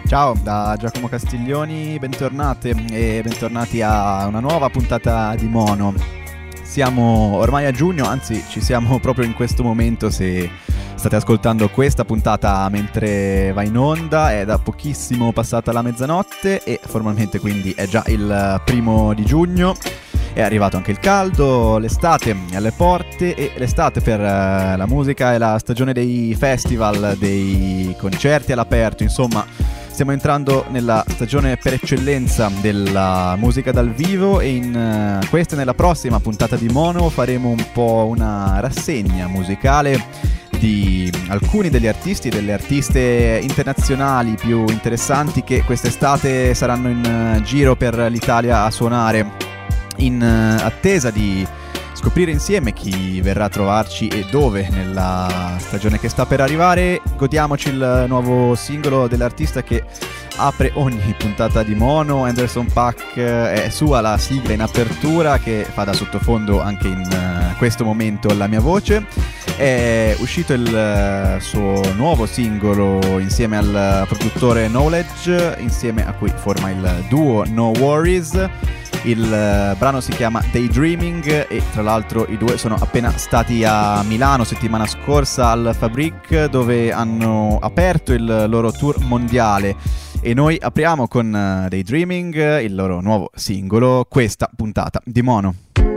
Ciao da Giacomo Castiglioni, bentornate e bentornati a una nuova puntata di Mono. Siamo ormai a giugno, anzi ci siamo proprio in questo momento se state ascoltando questa puntata mentre va in onda. È da pochissimo passata la mezzanotte e formalmente quindi è già il 1° di giugno. È arrivato anche il caldo, l'estate è alle porte e l'estate per la musica è la stagione dei festival, dei concerti all'aperto, insomma stiamo entrando nella stagione per eccellenza della musica dal vivo e in questa e nella prossima puntata di Mono faremo un po' una rassegna musicale di alcuni degli artisti e delle artiste internazionali più interessanti che quest'estate saranno in giro per l'Italia a suonare. In attesa di scoprire insieme chi verrà a trovarci e dove nella stagione che sta per arrivare, godiamoci il nuovo singolo dell'artista che apre ogni puntata di Mono. Anderson .Paak è sua la sigla in apertura che fa da sottofondo anche in questo momento la mia voce. È uscito il suo nuovo singolo insieme al produttore Knowledge, insieme a cui forma il duo No Worries. Il brano si chiama Daydreaming e tra l'altro i due sono appena stati a Milano settimana scorsa al Fabric, dove hanno aperto il loro tour mondiale e noi apriamo con Daydreaming, il loro nuovo singolo, questa puntata di Mono.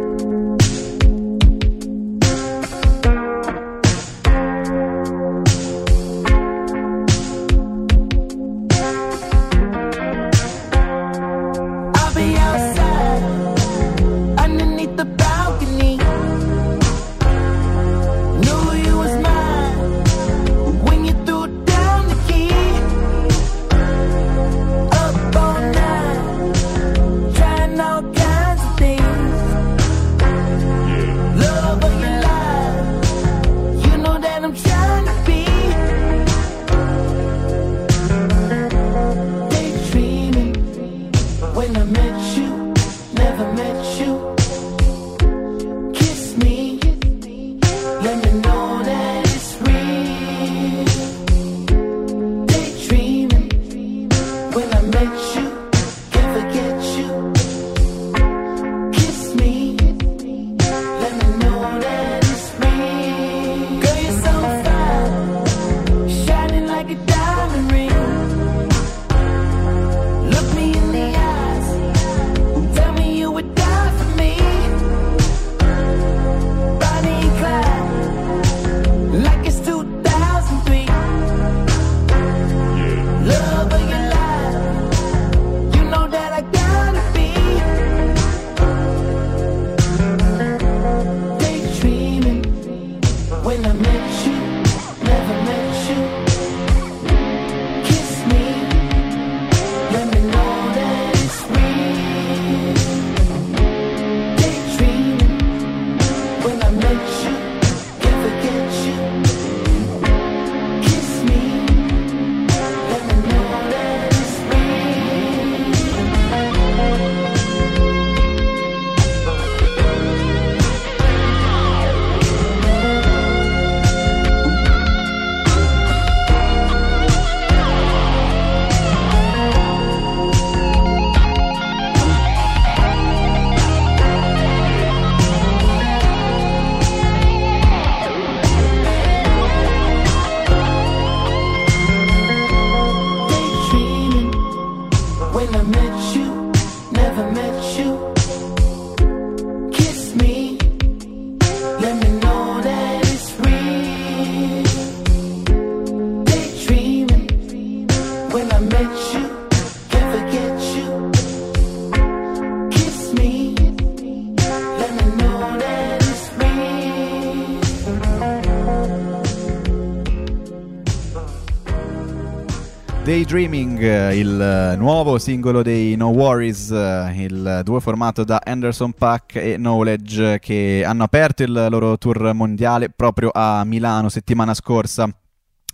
Daydreaming, il nuovo singolo dei No Worries, il duo formato da Anderson .Paak e Knowledge che hanno aperto il loro tour mondiale proprio a Milano settimana scorsa.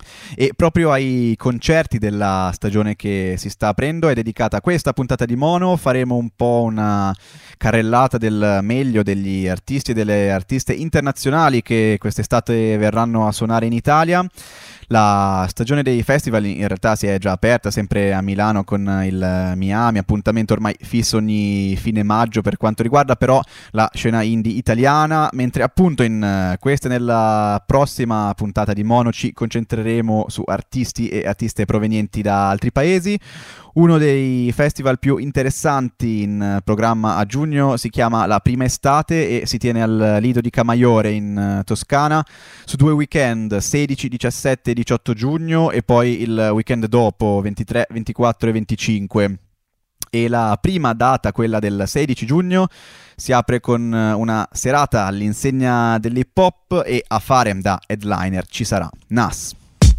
E proprio ai concerti della stagione che si sta aprendo è dedicata questa puntata di Mono. Faremo un po' una carrellata del meglio degli artisti e delle artiste internazionali che quest'estate verranno a suonare in Italia. La stagione dei festival in realtà si è già aperta sempre a Milano con il Miami, appuntamento ormai fisso ogni fine maggio per quanto riguarda però la scena indie italiana, mentre appunto in questa e nella prossima puntata di Mono ci concentreremo su artisti e artiste provenienti da altri paesi. Uno dei festival più interessanti in programma a giugno si chiama La Prima Estate e si tiene al Lido di Camaiore in Toscana su 2 weekend, 16, 17 e 18 giugno, e poi il weekend dopo, 23, 24 e 25. E la prima data, quella del 16 giugno, si apre con una serata all'insegna dell'hip hop e a fare da headliner ci sarà Nas.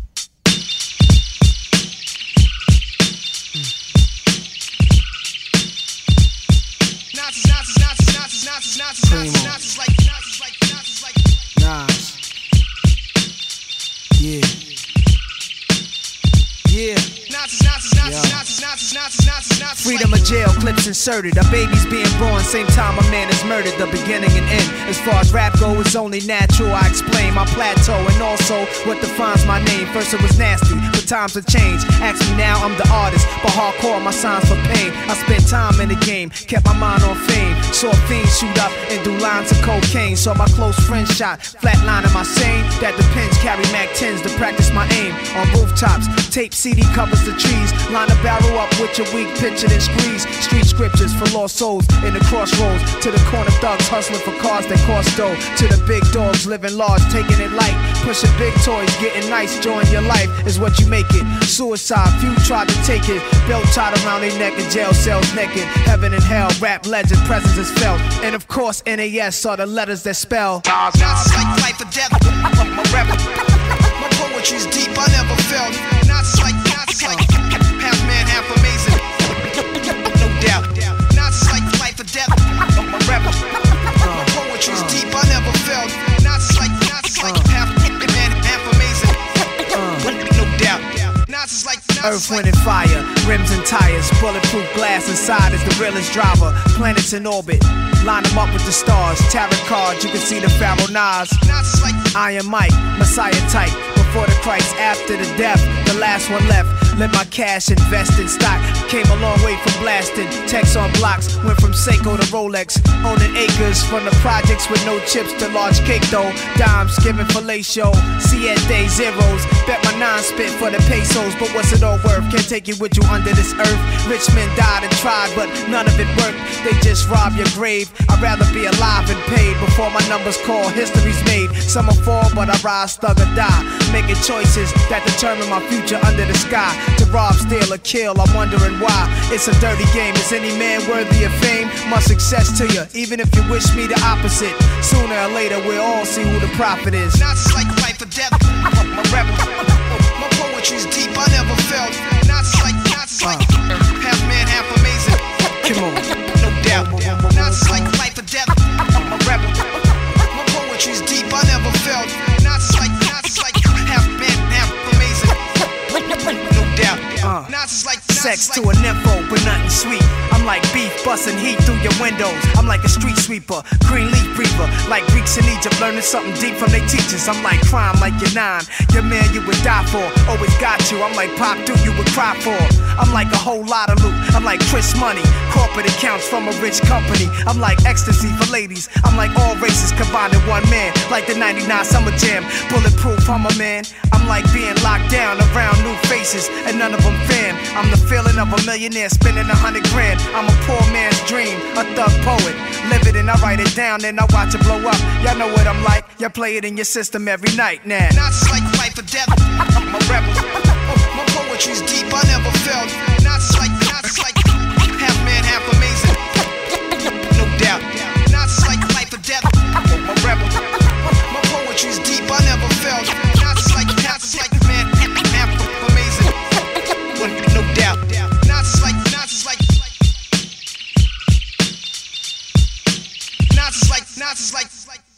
Primo. Nas. Yeah. Yeah. Freedom of jail, clips inserted. A baby's being born, same time a man is murdered. The beginning and end. As far as rap go, it's only natural. I explain my plateau and also what defines my name. First it was nasty, but times have changed. Ask me now, I'm the artist, but hardcore my signs for pain. I spent time in the game, kept my mind on fame. Saw fiends shoot up and do lines of cocaine. Saw my close friend shot, flatlining my sane. That depends, carry Mac 10s to practice my aim. On rooftops, tape CD covers the trees. Line a barrel up with your weak picture then squeeze. Street scriptures for lost souls in the crossroads. To the corner thugs hustling for cars that cost dough. To the big dogs living large, taking it light. Pushing big toys, getting nice, join your life is what you make it. Suicide, few tried to take it. Belt tied around their neck in jail cells naked. Heaven and hell, rap legend, presence is felt. And of course NAS are the letters that spell Nas like life or death. My rap, my poetry's deep, I never felt. Nas like half man, half amazing. No doubt. Nas like life or death. My rap, my poetry's deep, I never felt. Nas like half man, half amazing. No doubt. Nas is like Earth, wind and fire, rims and tires, bulletproof glass inside is the realest driver. Planets in orbit, line them up with the stars. Tarot cards, you can see the Pharaoh Nas. Iron Mike, Messiah type. Before the Christ, after the death, the last one left. Let my cash invest in stock. Came a long way from blasting. Text on blocks, went from Seiko to Rolex. Owning acres from the projects with no chips to large cake though. Dimes giving fellatio, siete zeros. Bet my nine spit for the pesos, but what's it all worth? Can't take you with you under this earth. Rich men died and tried, but none of it worked. They just rob your grave. I'd rather be alive and paid before my numbers call. History's made. Some will fall, but I rise, thug or die. Making choices that determine my future under the sky. To rob, steal, or kill, I'm wondering why. It's a dirty game. Is any man worthy of fame? Much success to you, even if you wish me the opposite. Sooner or later, we'll all see who the prophet is. Not just like life or death. My rebel. My poetry's deep, I never felt. Not just like half man, half amazing. Come on, no doubt. Not just like life or death. My rebel. My poetry's deep, I never felt. Not just like half man, half amazing. No doubt. Sex to a nympho, but nothing sweet. I'm like beef busting heat through your windows. I'm like a street sweeper, green leaf reaper. Like Greeks in Egypt learning something deep from their teachers. I'm like crime, like you're 9. Your man you would die for, always got you. I'm like Pop Dude you would cry for. I'm like a whole lot of loot. I'm like Chris Money, corporate accounts from a rich company. I'm like ecstasy for ladies. I'm like all races combined in one man. Like the 99 Summer Jam, bulletproof, I'm a man. I'm like being locked down around new faces, and none of them fan. I'm the feeling of a millionaire spending 100 grand. I'm a poor man's dream, a thug poet. Live it and I write it down, then I watch it blow up. Y'all know what I'm like, y'all play it in your system every night now. Not just like life or death, I'm a rebel. My poetry's deep, I never felt. Not just like half man, half amazing. No doubt. Not just like life or death, I'm a rebel. My poetry's deep, I never felt. Not just like man, half amazing. No doubt. Not just like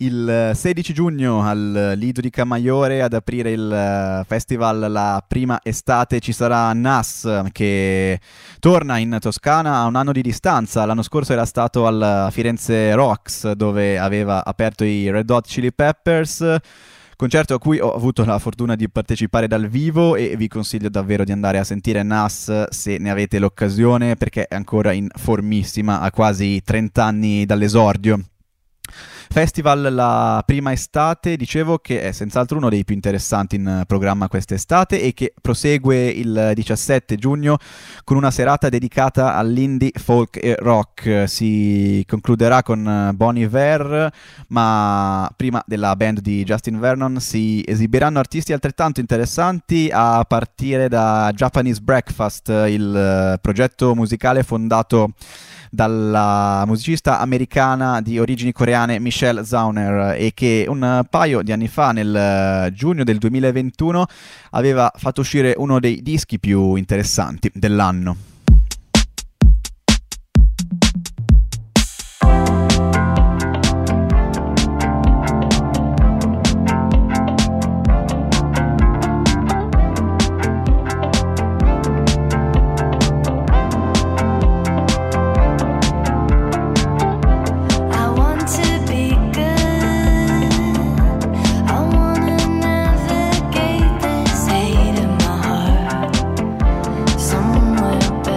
Il 16 giugno al Lido di Camaiore ad aprire il festival La Prima Estate ci sarà Nas, che torna in Toscana a un anno di distanza. L'anno scorso era stato al Firenze Rocks, dove aveva aperto i Red Hot Chili Peppers, concerto a cui ho avuto la fortuna di partecipare dal vivo, e vi consiglio davvero di andare a sentire Nas se ne avete l'occasione, perché è ancora in formissima a quasi 30 anni dall'esordio. Festival La Prima Estate, dicevo, che è senz'altro uno dei più interessanti in programma quest'estate e che prosegue il 17 giugno con una serata dedicata all'indie, folk e rock. Si concluderà con Bon Iver, ma prima della band di Justin Vernon si esibiranno artisti altrettanto interessanti, a partire da Japanese Breakfast, il progetto musicale fondato dalla musicista americana di origini coreane Michelle Zauner, e che un paio di anni fa, nel giugno del 2021, aveva fatto uscire uno dei dischi più interessanti dell'anno. Somewhere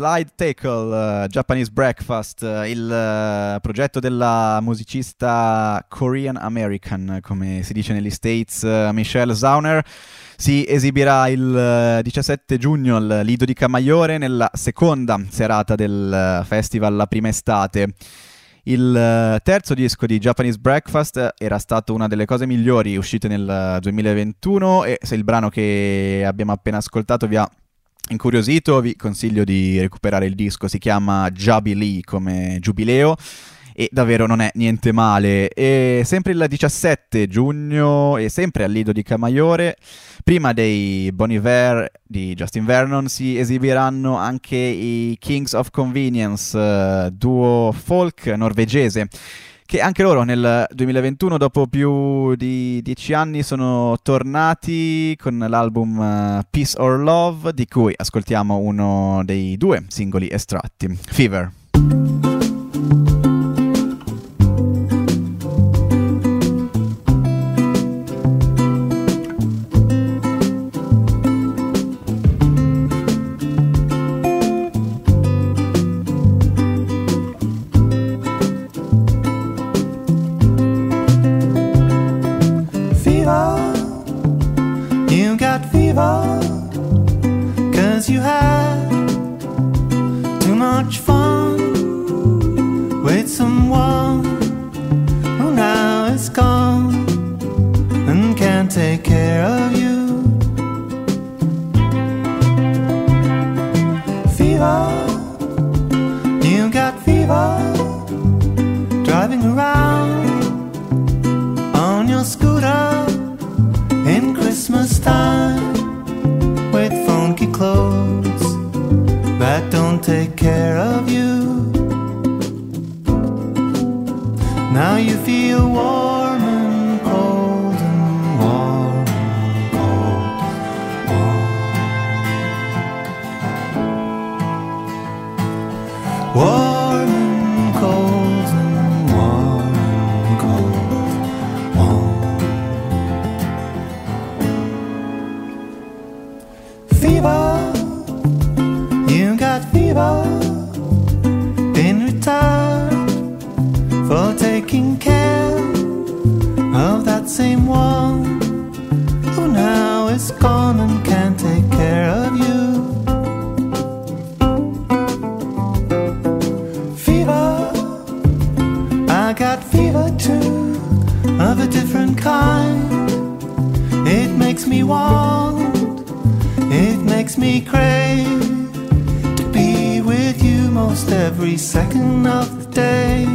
Slide Tackle, Japanese Breakfast, il progetto della musicista Korean American, come si dice negli States, Michelle Zauner, si esibirà il 17 giugno al Lido di Camaiore nella seconda serata del festival La Prima Estate. Il terzo disco di Japanese Breakfast era stato una delle cose migliori uscite nel 2021 e se il brano che abbiamo appena ascoltato vi ha incuriosito vi consiglio di recuperare il disco, si chiama Jubilee come giubileo e davvero non è niente male. E sempre il 17 giugno e sempre al Lido di Camaiore, prima dei Bon Iver di Justin Vernon, si esibiranno anche i Kings of Convenience, duo folk norvegese, che anche loro nel 2021, dopo più di 10 anni, sono tornati con l'album Peace or Love, di cui ascoltiamo uno dei due singoli estratti, Fever. Cause you had too much fun with someone who now is gone and can't take care of you. Fever, you got fever, driving around on your scooter in Christmas time with funky clothes that don't take care of you. Now you feel warm and cold and warm and cold, warm. Warm and cold and warm and cold, warm. Fever, you got fever, been retired for taking care of that same one who now is gone and can't take care of you. Fever, I got fever too, of a different kind. It makes me want, it makes me crave to be with you most every second of the day.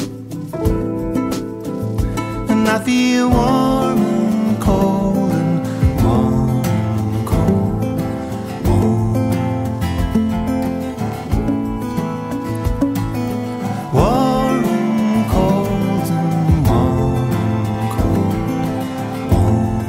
And I feel warm and cold and warm and cold, warm. Warm and cold and warm and cold, warm.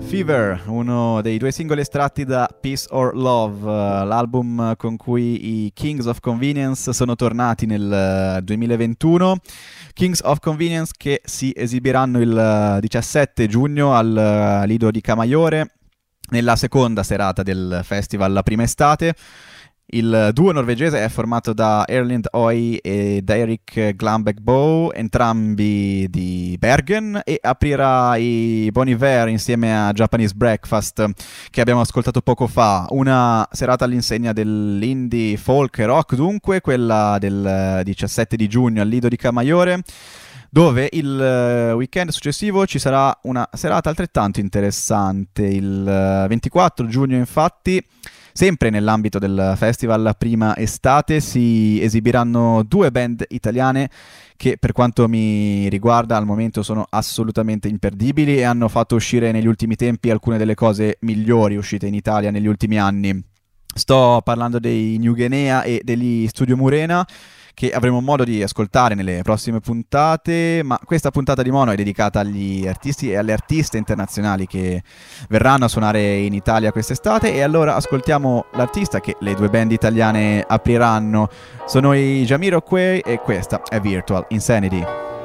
Fever, uno dei due singoli estratti da Peace or Love, l'album con cui i Kings of Convenience sono tornati nel 2021. Kings of Convenience che si esibiranno il 17 giugno al Lido di Camaiore, nella seconda serata del festival La Prima Estate. Il duo norvegese è formato da Erlind Oi ed Erik Glambeck-Boe, entrambi di Bergen, e aprirà i Bon Iver insieme a Japanese Breakfast, che abbiamo ascoltato poco fa. Una serata all'insegna dell'indie folk e rock, dunque, quella del 17 di giugno al Lido di Camaiore, dove il weekend successivo ci sarà una serata altrettanto interessante. Il 24 giugno, infatti, sempre nell'ambito del festival La Prima Estate, si esibiranno due band italiane che, per quanto mi riguarda, al momento sono assolutamente imperdibili e hanno fatto uscire negli ultimi tempi alcune delle cose migliori uscite in Italia negli ultimi anni. Sto parlando dei New Guinea e degli Studio Murena, che avremo modo di ascoltare nelle prossime puntate, ma questa puntata di Mono è dedicata agli artisti e alle artiste internazionali che verranno a suonare in Italia quest'estate, e allora ascoltiamo l'artista che le due band italiane apriranno. Sono i Jamiroquai e questa è Virtual Insanity.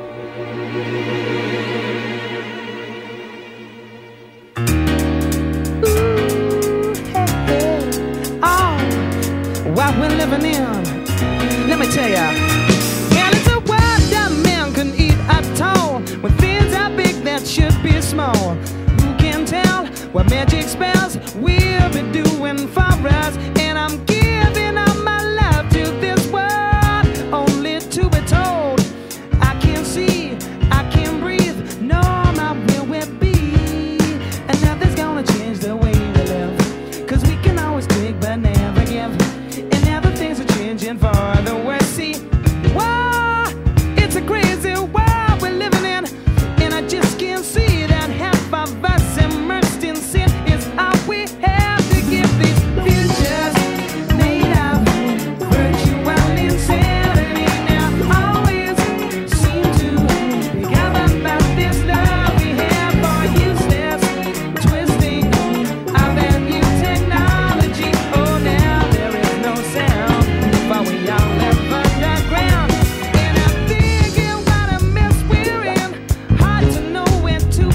What we're living in, let me tell ya. Man, it's a world that man can eat at all. When things are big that should be small. Who can tell what magic spells we'll be doing for us? And I'm giving all my love to this world, only to be told I can't see, I can't breathe, no, not where we'll be. And nothing's gonna change the way we live, 'cause we can always take but never give. Changing for the worse. See, wow, it's a crazy world we're living in, and I just can't see that half of us immersed in sin is all we have to give these futures made of virtual insanity. Now always seem to be gathered about this love we have for useless twisting of that new technology. Oh, now there is no sound, but we all live underground. And I'm thinking what a mess we're in. Hard to know where to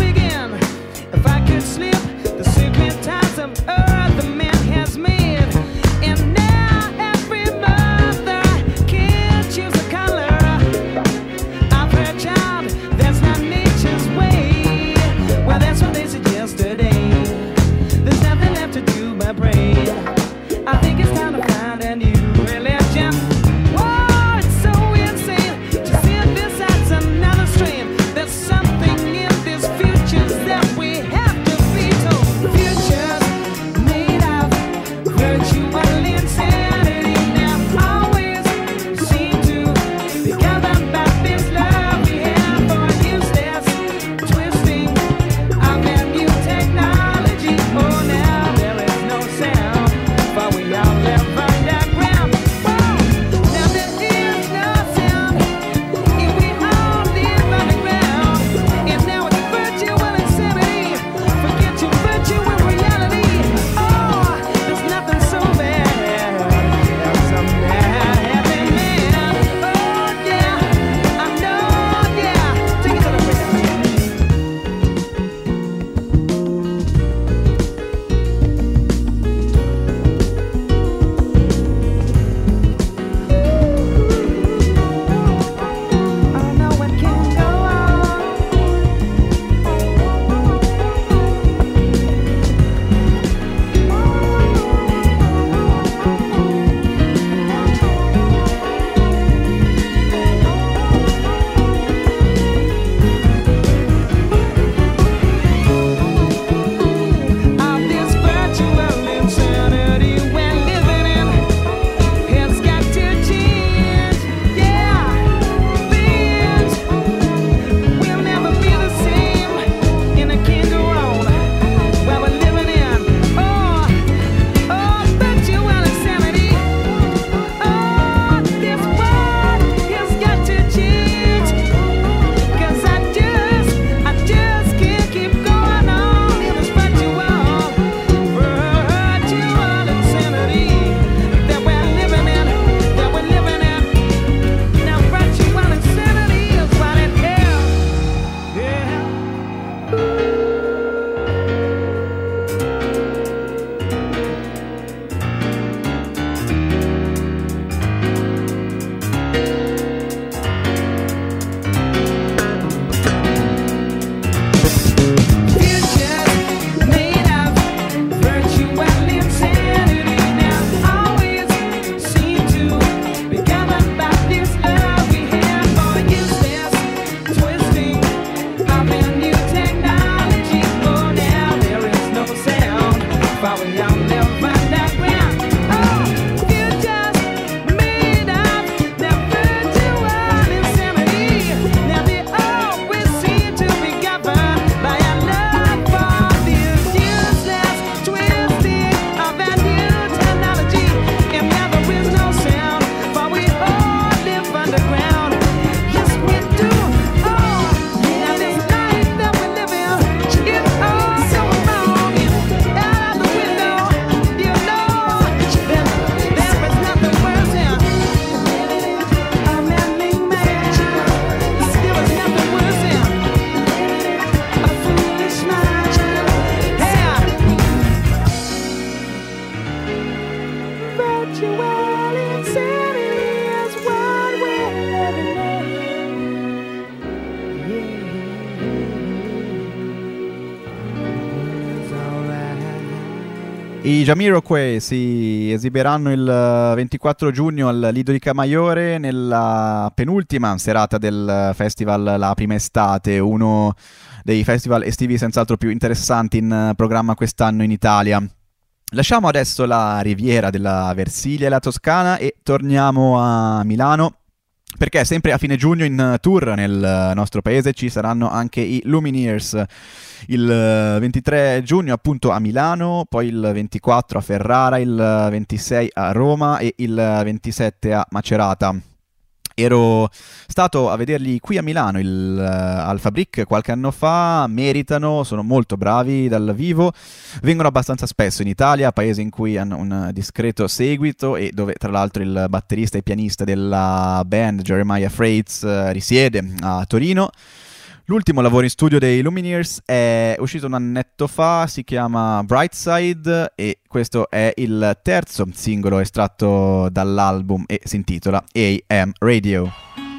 I Jamiroquai si esibiranno il 24 giugno al Lido di Camaiore nella penultima serata del festival La Prima Estate, uno dei festival estivi senz'altro più interessanti in programma quest'anno in Italia. Lasciamo adesso la riviera della Versilia e la Toscana e torniamo a Milano, perché sempre a fine giugno in tour nel nostro paese ci saranno anche i Lumineers, il 23 giugno appunto a Milano, poi il 24 a Ferrara, il 26 a Roma e il 27 a Macerata. Ero stato a vederli qui a Milano al Fabric qualche anno fa, meritano, sono molto bravi dal vivo, vengono abbastanza spesso in Italia, paese in cui hanno un discreto seguito e dove tra l'altro il batterista e pianista della band Jeremiah Freites risiede a Torino. L'ultimo lavoro in studio dei Lumineers è uscito un annetto fa, si chiama Brightside e questo è il terzo singolo estratto dall'album e si intitola AM Radio.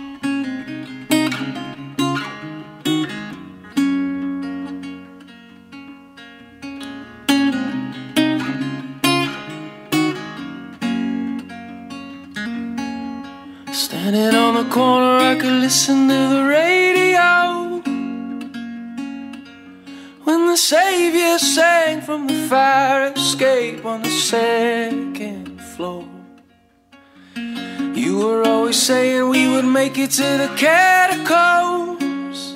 Standing on the corner I could listen to the radio when the Savior sang from the fire escape on the second floor. You were always saying we would make it to the catacombs.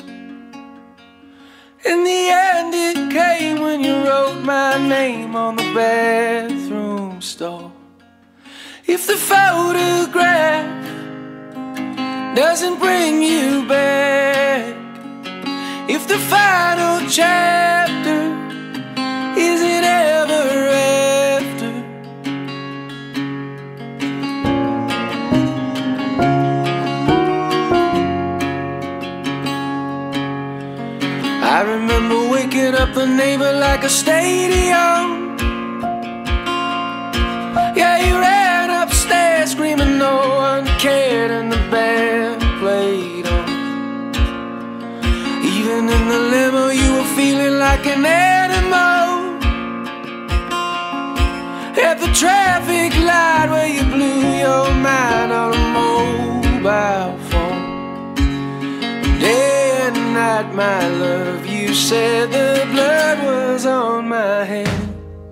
In the end it came when you wrote my name on the bathroom stall. If the photograph doesn't bring you back, if the final chapter isn't ever after, I remember waking up the neighbor like a stadium. Yeah, he ran upstairs screaming no one cared and the band played on. Even in the limo you were feeling like an animal. At the traffic light where you blew your mind on a mobile phone. Day and night, my love, you said the blood was on my hand.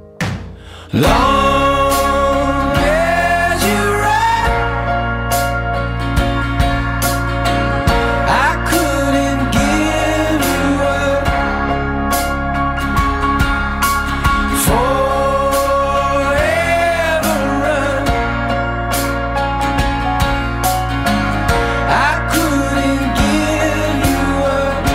Long as you ride, I couldn't give you up. Forever run, I couldn't give you up.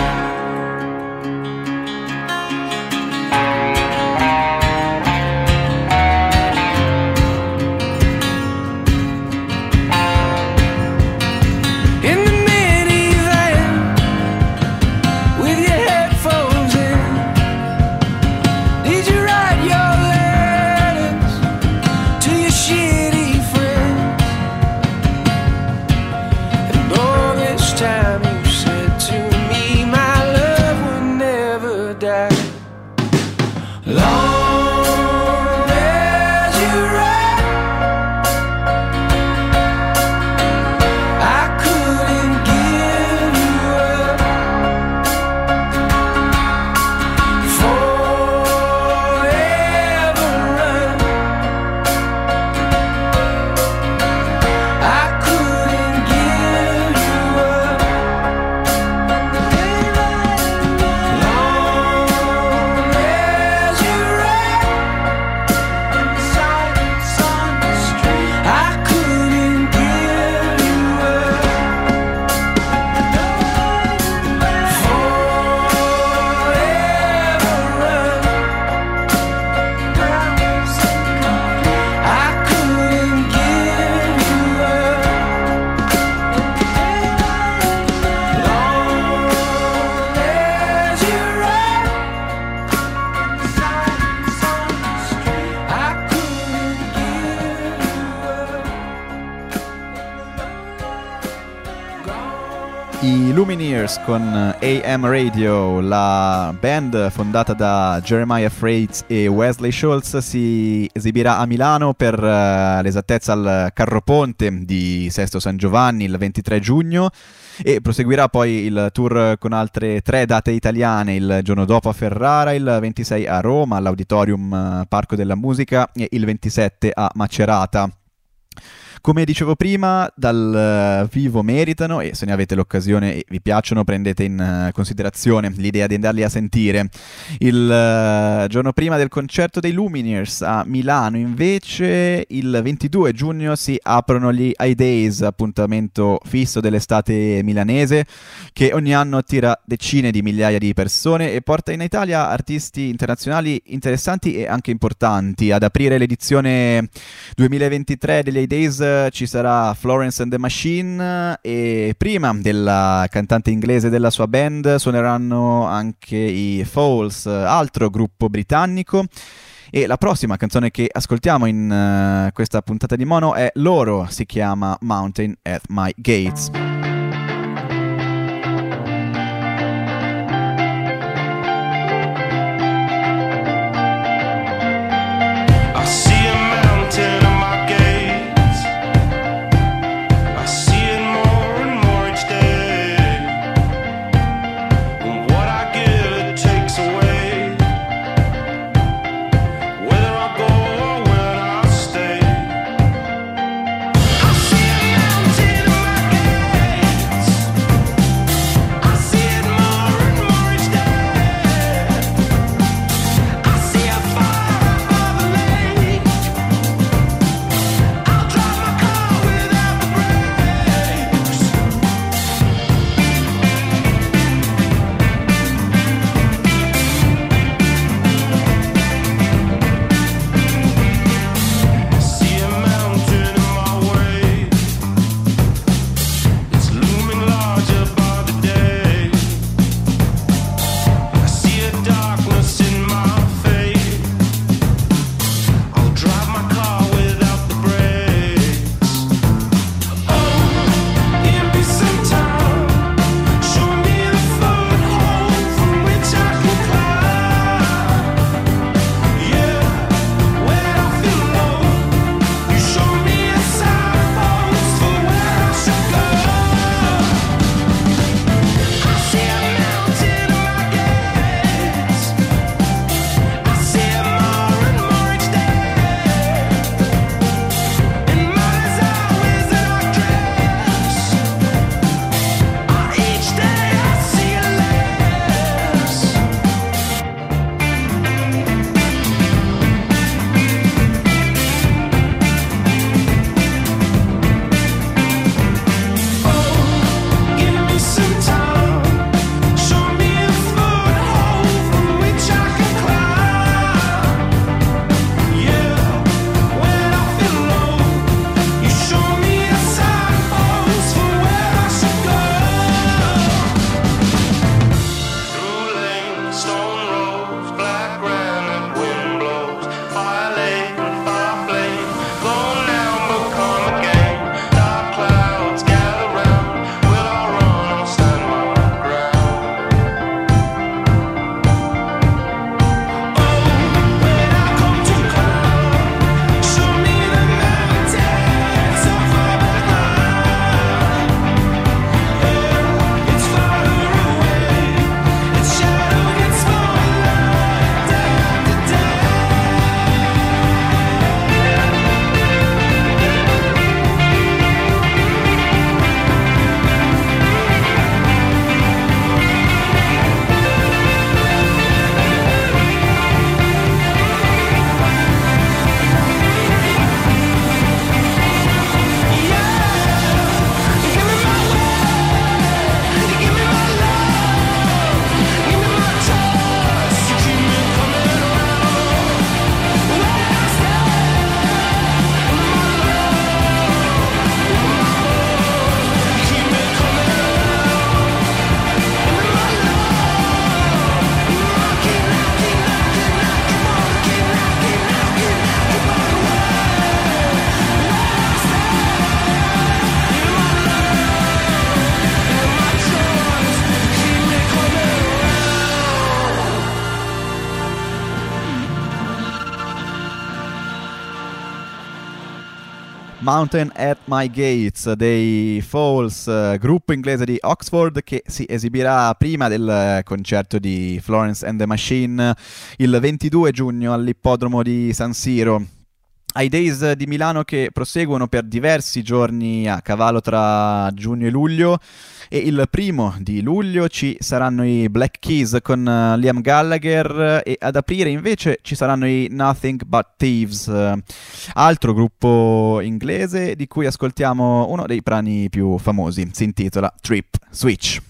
In the minivan with your headphones in, did you write your letters to your shitty friends? And all this time you said to me my love would never die. Long as you ride, I couldn't give you up. Forever run, I couldn't give you up. Long as you ride, Lumineers con AM Radio, la band fondata da Jeremiah Freites e Wesley Schultz si esibirà a Milano per l'esattezza al Carroponte di Sesto San Giovanni il 23 giugno e proseguirà poi il tour con altre 3 date italiane il giorno dopo a Ferrara, il 26 a Roma all'Auditorium Parco della Musica e il 27 a Macerata. Come dicevo prima, dal vivo meritano e se ne avete l'occasione e vi piacciono prendete in considerazione l'idea di andarli a sentire. Il giorno prima del concerto dei Lumineers a Milano invece il 22 giugno si aprono gli iDays, appuntamento fisso dell'estate milanese che ogni anno attira decine di migliaia di persone e porta in Italia artisti internazionali interessanti e anche importanti. Ad aprire l'edizione 2023 degli iDays ci sarà Florence and the Machine e prima della cantante inglese della sua band suoneranno anche i Falls, altro gruppo britannico. E la prossima canzone che ascoltiamo in questa puntata di Mono è loro, si chiama Mountain at My Gates. Mountain at My Gates dei Falls, gruppo inglese di Oxford che si esibirà prima del concerto di Florence and the Machine il 22 giugno all'ippodromo di San Siro. Ai Days di Milano che proseguono per diversi giorni a cavallo tra giugno e luglio, e il 1 di luglio ci saranno i Black Keys con Liam Gallagher, e ad aprire invece ci saranno i Nothing But Thieves, altro gruppo inglese di cui ascoltiamo uno dei brani più famosi. Si intitola Trip Switch.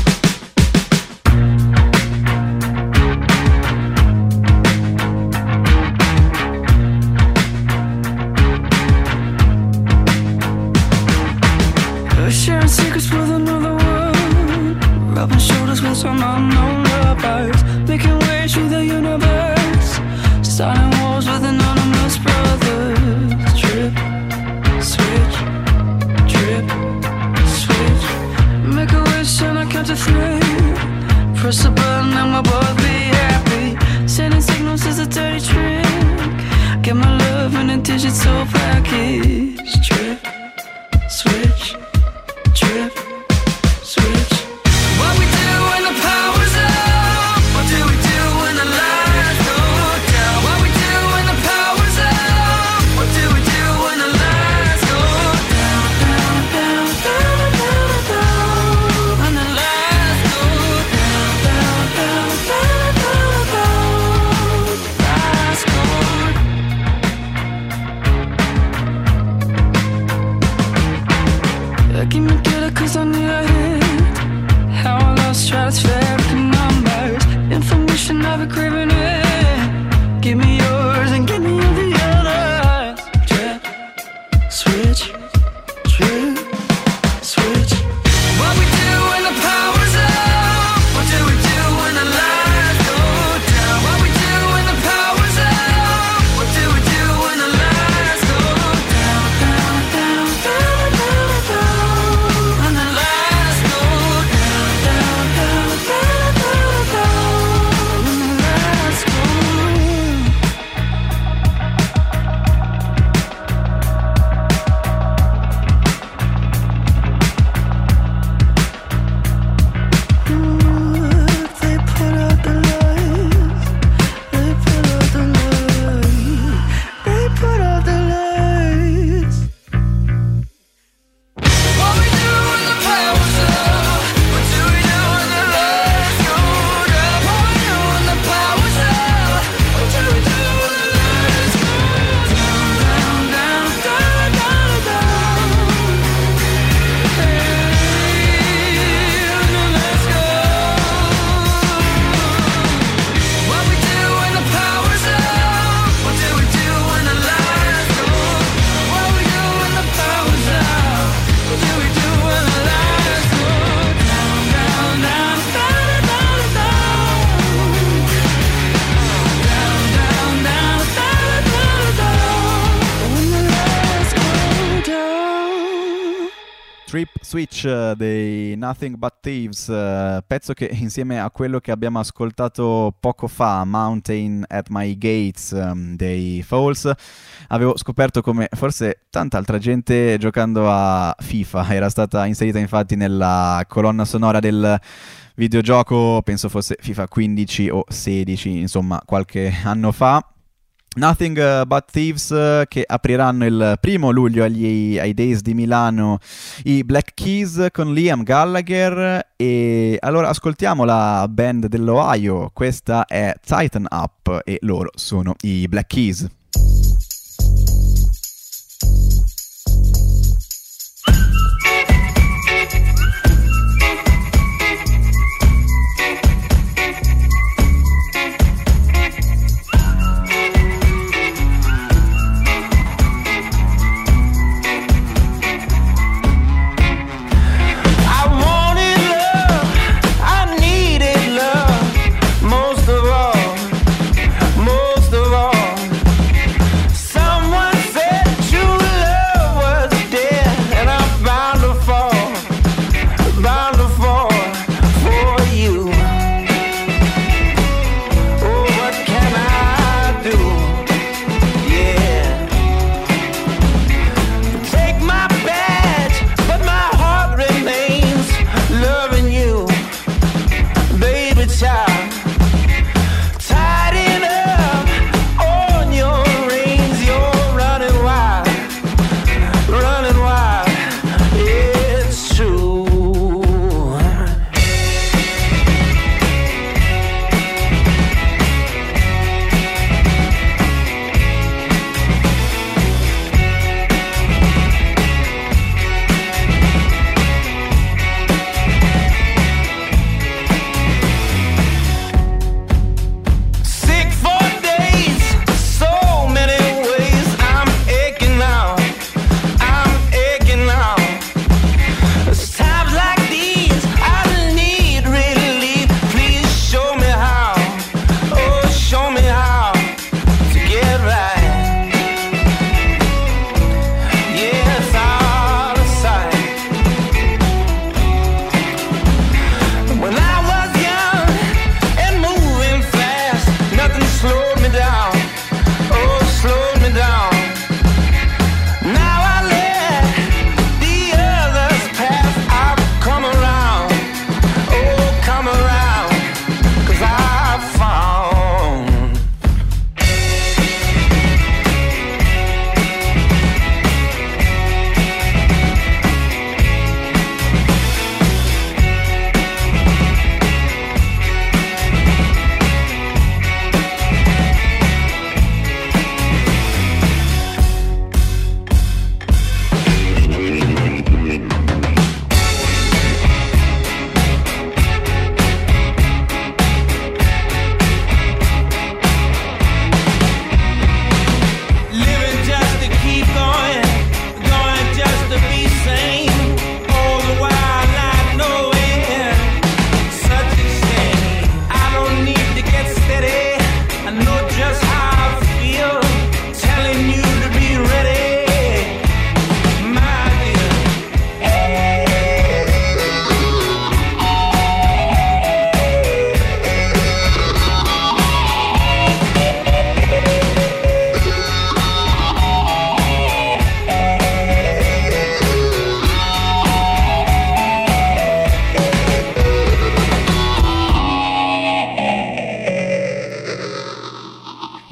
Sharing secrets with another world, rubbing shoulders with some unknown lovers, making way through the universe, starting wars with anonymous brothers. Trip, switch, trip, switch. Make a wish and I count to 3. Press a button and we'll both be happy. Sending signals is a dirty trick. Get my love in a digital package. Trip, switch. Trip, switch. What we do when the power's up? What do we do when the lights go down? What we do when the power's up? What do we do when the lights go down, down, down, down, down, down? When the lights go down, down, down, down, down, down. Lights go down. Give me cause I need a hint. How I lost stratospheric numbers. Information I've been craving it. Give me yours and give me all the others. Trip, switch, trip, switch. What we do when the power's up? What do we do when the lights go down? What we do when the power's up? What do we do when the lights go down, down, down, down, down, down? When the lights go down, down, down, down, down, down. When the lights go they put out the lights. They put out the lights. They put out the lights. What we do when the power's up? What do we do when the lights go down? What we do when the power's up? What do we do when the lights go down, down, down, down, down, down? Hey, when the lights go. What we do when the power's up? What do we do when the lights go? What we do when the power's up? What do we do when the lights go down, down, down, down, down, down? Down, down, down, down, down, down. When the lights go down. Trip Switch dei Nothing But Thieves, pezzo che insieme a quello che abbiamo ascoltato poco fa, Mountain at My Gates dei Falls, avevo scoperto come forse tanta altra gente giocando a FIFA. Era stata inserita infatti nella colonna sonora del videogioco, penso fosse FIFA 15 o 16, insomma qualche anno fa. Nothing But Thieves che apriranno il 1 luglio ai Days di Milano i Black Keys con Liam Gallagher, e allora ascoltiamo la band dell'Ohio. Questa è Tighten Up e loro sono i Black Keys. I wanted love, I needed love, most of all.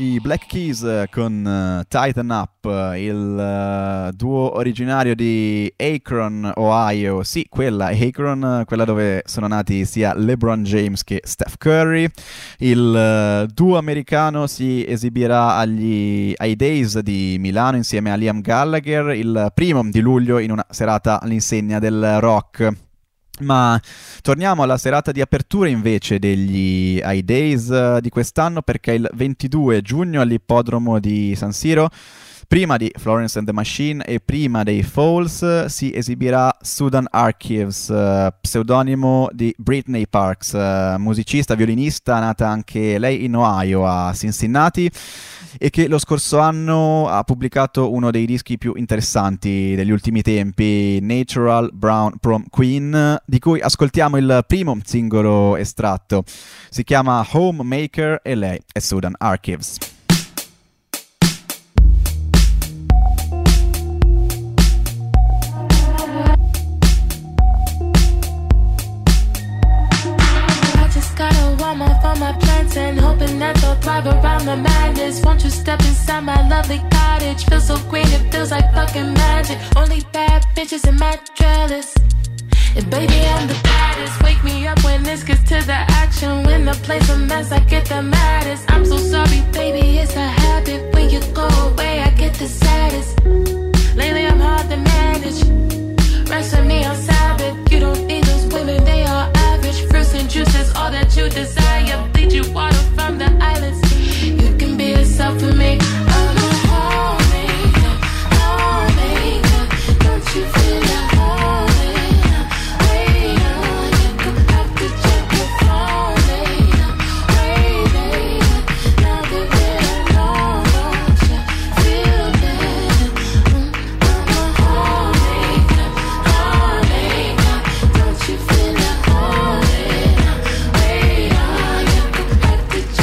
I Black Keys con Tighten Up, il duo originario di Akron, Ohio. Sì, quella Akron, quella dove sono nati sia LeBron James che Steph Curry. Il duo americano si esibirà ai Days di Milano insieme a Liam Gallagher il 1 di luglio in una serata all'insegna del rock. Ma torniamo alla serata di apertura invece degli iDays di quest'anno, perché il 22 giugno all'ippodromo di San Siro, prima di Florence and the Machine e prima dei Falls, si esibirà Sudan Archives, pseudonimo di Brittany Parks, musicista, violinista, nata anche lei in Ohio, a Cincinnati, e che lo scorso anno ha pubblicato uno dei dischi più interessanti degli ultimi tempi, Natural Brown Prom Queen, di cui ascoltiamo il primo singolo estratto. Si chiama Homemaker e lei è Sudan Archives. On my plants and hoping that they'll thrive around the madness. Won't you step inside my lovely cottage? Feels so great, it feels like fucking magic. Only bad bitches in my trellis. And baby, I'm the baddest. Wake me up when this gets to the action. When the play's a mess, I get the maddest. I'm so sorry, baby, it's a habit. When you go away, I get the saddest. Lately, I'm hard to manage. Rest with me on Sabbath. You don't need those women, they are average. Fruits and juices, all that you desire. Bleed you water from the islands. You can be yourself for me. I'm a homemaker, homemaker. Don't you feel like homemaker? Wait on, you could have to check your phone later. Wait later, now that we're alone, don't you feel better? I'm a homemaker, homemaker. Don't you feel like homemaker? Wait on, you could have to check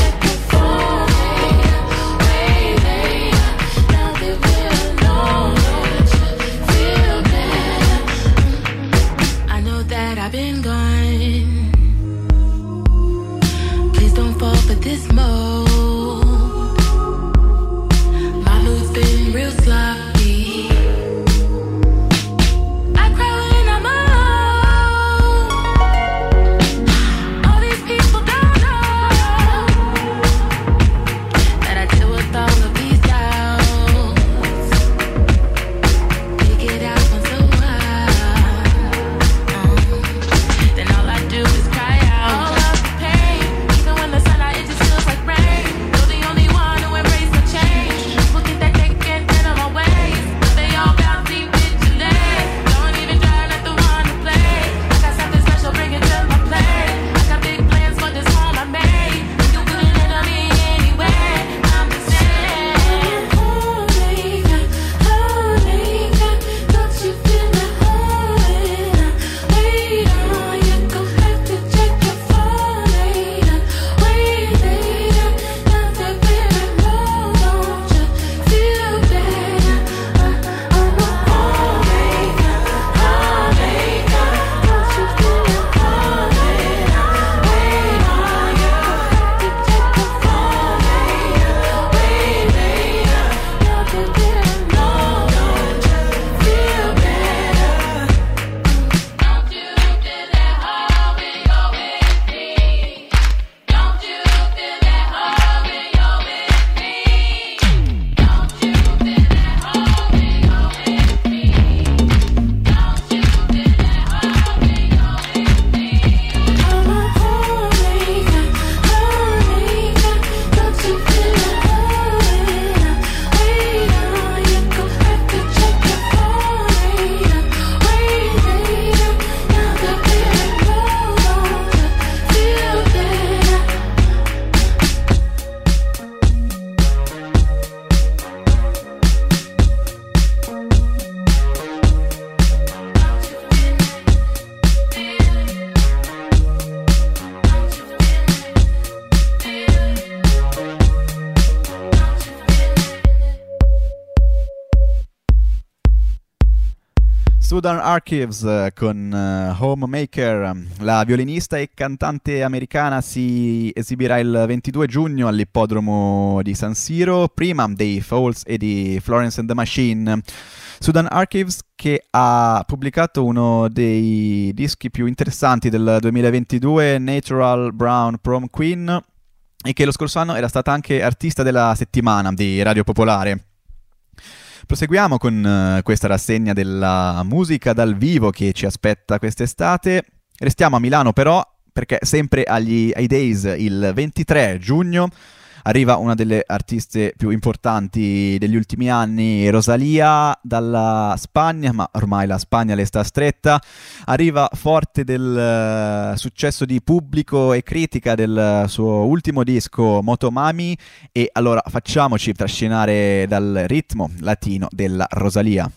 Southern Archives con Homemaker. La violinista e cantante americana si esibirà il 22 giugno all'ippodromo di San Siro, prima dei Falls e di Florence and the Machine. Southern Archives, che ha pubblicato uno dei dischi più interessanti del 2022, Natural Brown Prom Queen, e che lo scorso anno era stata anche artista della settimana di Radio Popolare. Proseguiamo con questa rassegna della musica dal vivo che ci aspetta quest'estate. Restiamo a Milano però, perché sempre agli iDays il 23 giugno arriva una delle artiste più importanti degli ultimi anni, Rosalía, dalla Spagna, ma ormai la Spagna le sta stretta. Arriva forte del successo di pubblico e critica del suo ultimo disco Motomami, e allora facciamoci trascinare dal ritmo latino della Rosalía.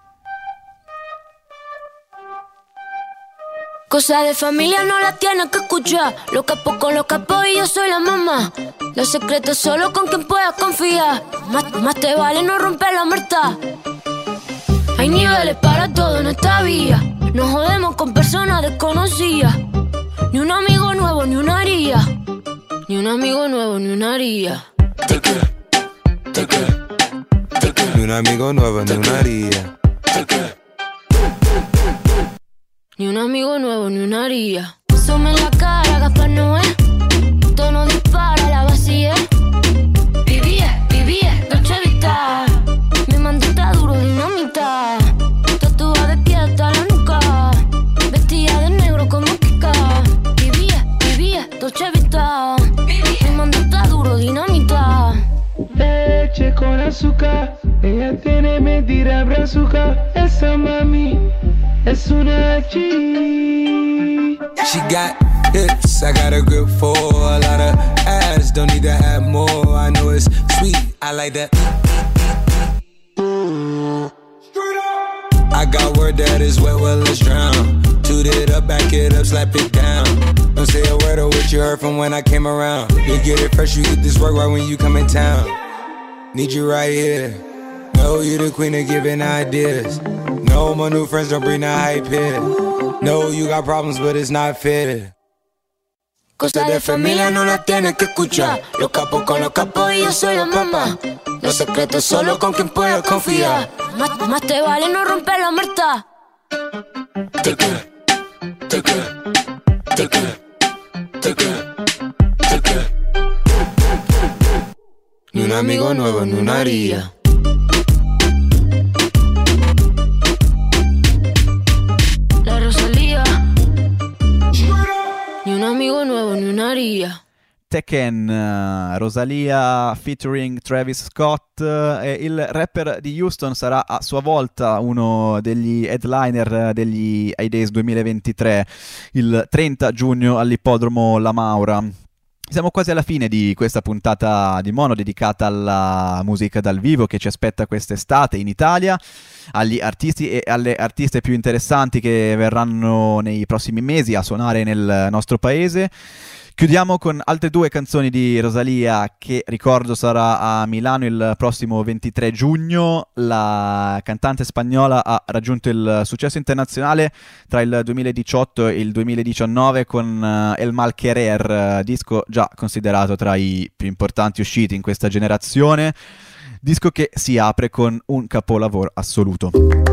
Cosa de familia no la tienes que escuchar. Los capos con los capos y yo soy la mamá. Los secretos solo con quien puedas confiar. Más te vale no romper la muerta. Hay niveles para todo en esta vía. No jodemos con personas desconocidas. Ni un amigo nuevo ni una haría. Ni un amigo nuevo ni una haría. Ni un amigo nuevo ni una haría. Ni un amigo nuevo, ni una haría. Sume en la cara, Gaspar Noé. Tono dispara, la vacía. Vivía, Dolce Vita. Mi mandita duro, dinamita. Tatuada de pie hasta la nuca. Vestida de negro como Kika. Vivía, Dolce Vita. Mi mandita duro, dinamita. Leche con azúcar. Ella tiene mentira brazuca. Esa mami es una G. She got hips, I got a grip for a lot of ass, don't need to have more. I know it's sweet, I like that. I got word that is wet, well let's drown. Toot it up, back it up, slap it down. Don't say a word of what you heard from when I came around. You get it fresh, you get this work right when you come in town. Need you right here. Know you the queen of giving ideas. No, my new friends don't bring the hype here. No, you got problems, but it's not fair. Cosa de familia no la tienes que escuchar. Los capos con los capos y yo soy la mamá. Los secretos solo con quien puedo confiar. Más te vale no romper la muerta. Ni un amigo nuevo ni una haría. La Rosalía. Ni un amigo nuevo ni una haría. Tekken, Rosalía featuring Travis Scott. Il rapper di Houston sarà a sua volta uno degli headliner degli iDays 2023 il 30 giugno all'ippodromo La Maura. Siamo quasi alla fine di questa puntata di Mono dedicata alla musica dal vivo che ci aspetta quest'estate in Italia, agli artisti e alle artiste più interessanti che verranno nei prossimi mesi a suonare nel nostro paese. Chiudiamo con altre due canzoni di Rosalía, che ricordo sarà a Milano il prossimo 23 giugno. La cantante spagnola ha raggiunto il successo internazionale tra il 2018 e il 2019 con El Mal Querer, disco già considerato tra i più importanti usciti in questa generazione, disco che si apre con un capolavoro assoluto.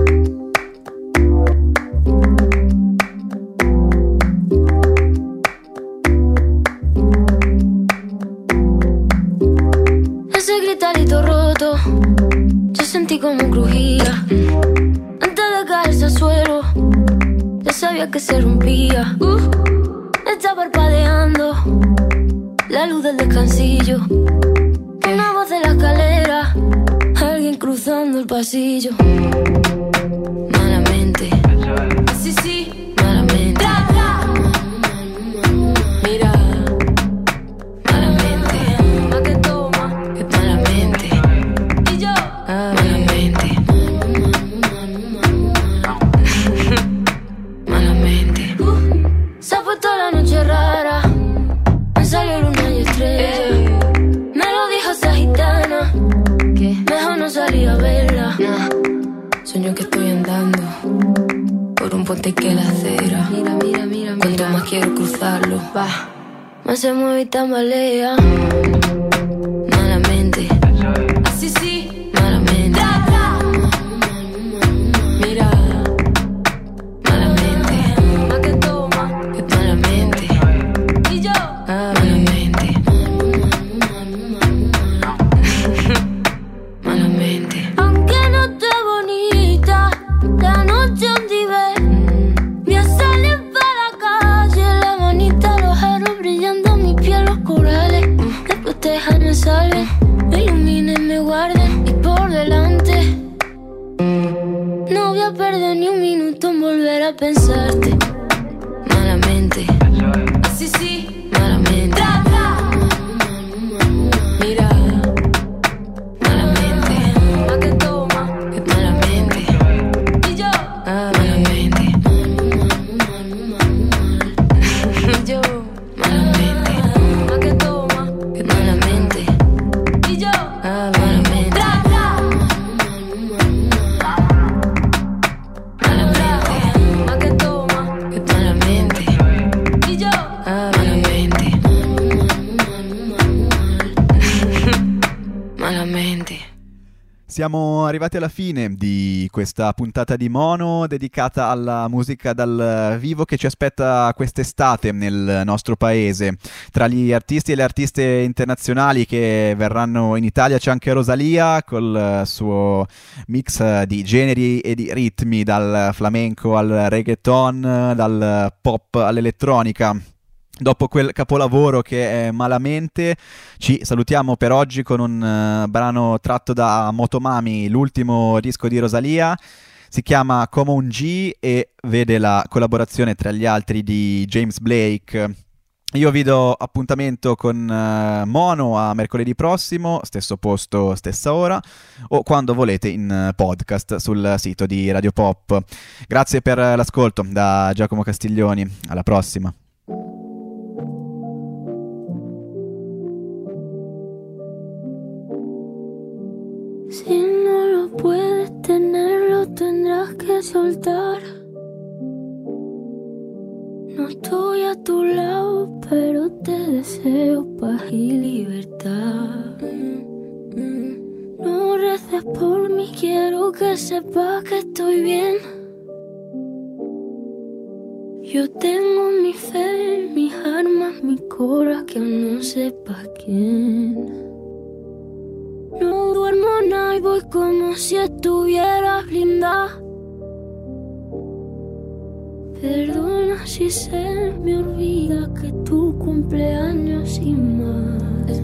Ese gritarito roto, yo sentí como crujía. Antes de caerse al suelo, ya sabía que se rompía. Está parpadeando la luz del descansillo. Una voz de la escalera, alguien cruzando el pasillo. Malamente, sí, malamente. Mira, malamente. Pa' que toma, que malamente. Y yo, malamente. Malamente. Se ha puesto la noche rara, me salió luna y estrella. Me lo dijo esa gitana, que mejor no salí a verla. Sueño que estoy andando más se mueve y tambalea. Malamente, así sí, malamente. Mira, malamente, más que toma, que malamente. Y yo, malamente. Malamente. Aunque no esté bonita, la noche donde voy a salir para la calle, la manita, los aros brillando, mi piel, los corales. Después déjame salven, me iluminen, me guarden y por delante. No voy a perder ni un minuto en volver a pensarte. Malamente, así sí, malamente. Mira, malamente, más que toma, que malamente. Y yo, malamente. Y yo, malamente, más que toma, que malamente. Y yo, malamente. Malamente, más que toma, que malamente. Y yo, malamente. Malamente. Siamo arrivati alla fine di questa puntata di Mono dedicata alla musica dal vivo che ci aspetta quest'estate nel nostro paese. Tra gli artisti e le artiste internazionali che verranno in Italia c'è anche Rosalía col suo mix di generi e di ritmi, dal flamenco al reggaeton, dal pop all'elettronica. Dopo quel capolavoro che è Malamente, ci salutiamo per oggi con un brano tratto da Motomami, l'ultimo disco di Rosalía. Si chiama Come un G e vede la collaborazione tra gli altri di James Blake. Io vi do appuntamento con Mono a mercoledì prossimo, stesso posto, stessa ora, o quando volete in podcast sul sito di Radio Pop. Grazie per l'ascolto da Giacomo Castiglioni, alla prossima. Si no lo puedes tener, lo tendrás que soltar. No estoy a tu lado, pero te deseo paz y libertad. No reces por mí, quiero que sepas que estoy bien. Yo tengo mi fe, mis armas, mi cora, que aún no sepas quién. No duermo nada y voy como si estuviera blindada. Perdona si se me olvida que tu cumpleaños y más.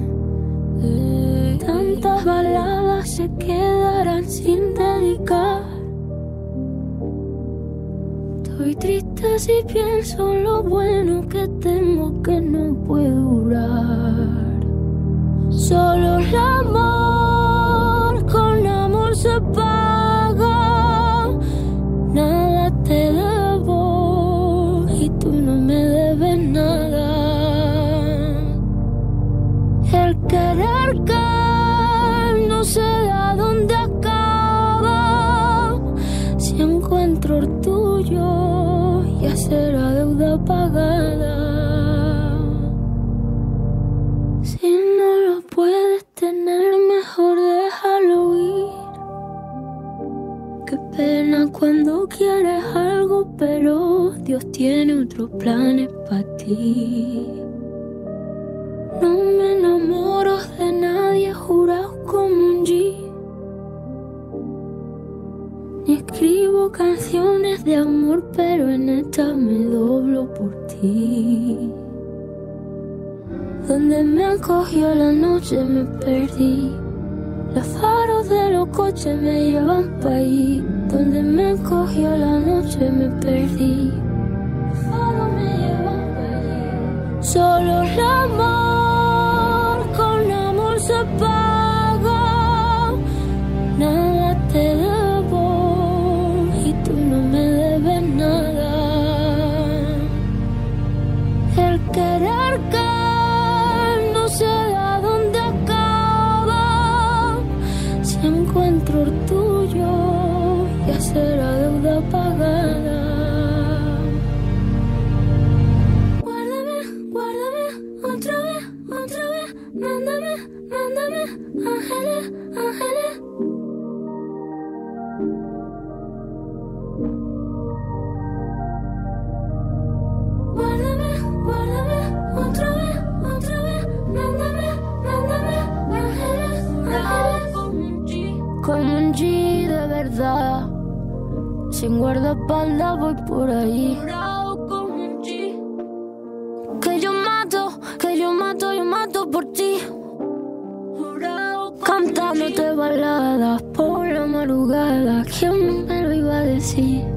Tantas baladas se quedarán sin dedicar. Estoy triste si pienso lo bueno que tengo que no puede durar. Solo el amor, con amor se paga. Nada te debo y tú no me debes nada. El querer que no sé a dónde acaba. Si encuentro el tuyo, ya será deuda pagada. Si no lo puedes tener, mejor déjalo ir. Qué pena cuando quieres algo, pero Dios tiene otros planes para ti. No me enamoro de nadie, jurado como un G. Ni escribo canciones de amor, pero en esta me doblo por ti. Donde me acogió la noche me perdí. Los faros de los coches me llevan pa' allí. Donde me acogió la noche me perdí. Los faros me llevan pa' allí. Solo el amor, con amor se paga. Nada te debo y tú no me debes nada. El querer que sé a dónde acaba. Si encuentro el tuyo, ya será deuda pagada. Guárdame, guárdame. mándame ángeles, ángeles. Guárdame, guárdame, otra vez, mándame, mándame ángeles, ángeles. Como un G de verdad, sin guardaespaldas voy por ahí. Yo mato por ti. Cantándote baladas por la madrugada. ¿Quién me lo iba a decir?